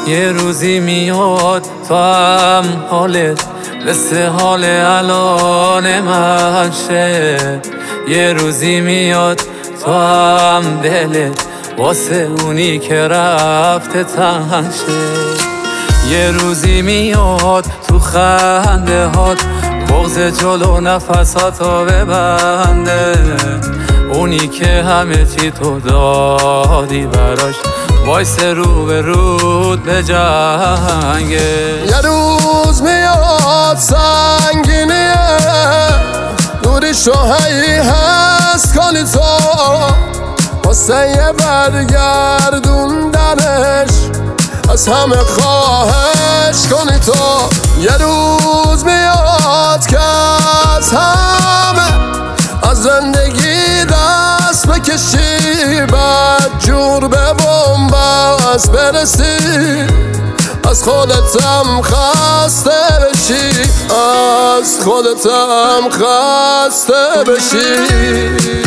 یه روزی میاد تو هم حالت مثل حال الان من شه. یه روزی میاد تو هم دلت واسه اونی که رفته تنگ شه. یه روزی میاد تو خنده هات بغض جلو نفساتو ببنده، اونی که همه چی تو دادی براش وایس رو به رود به جنگه. یه روز میاد سنگینیه دوریشو هی هست کنی تو واسه یه برگردوندنش از همه خواهش کنی تو. یه روز میاد که از همه از زندگی دست بکشی، بد جور به بنبست برسی، از خودتم خسته بشی، از خودتم خسته بشی.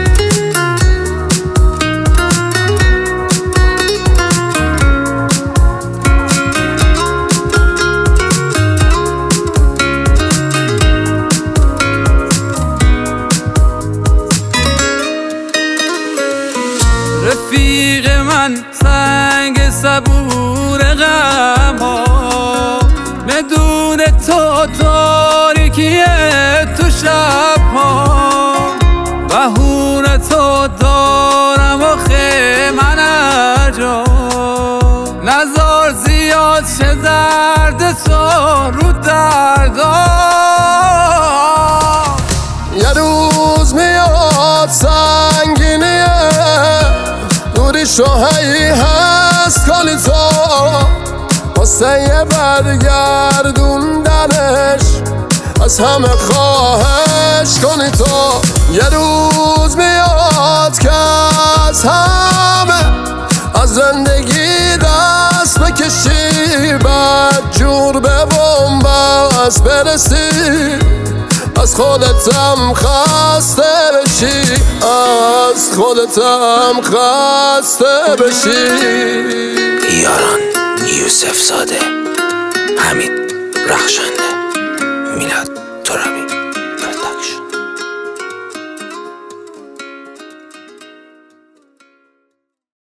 رفیق من سنگ صبور غم ها، بدون تو تاریکیه تو شب ها، بهونه تو دارم آخه من هرجا، نزار زیاد شه درد تو رو دردا. یه روز میاد سنگینیه دوریشو هی هست کنی تو واسه یه برگردوندنش از همه خواهش کنی تو. یه روز میاد که از همه از زندگی دست بکشی، بد جور به بنبست برسی، از خودتم خسته بشی، از خودتم خسته بشی. یاران یوسف زاده، حمید رخشنده، میلاد.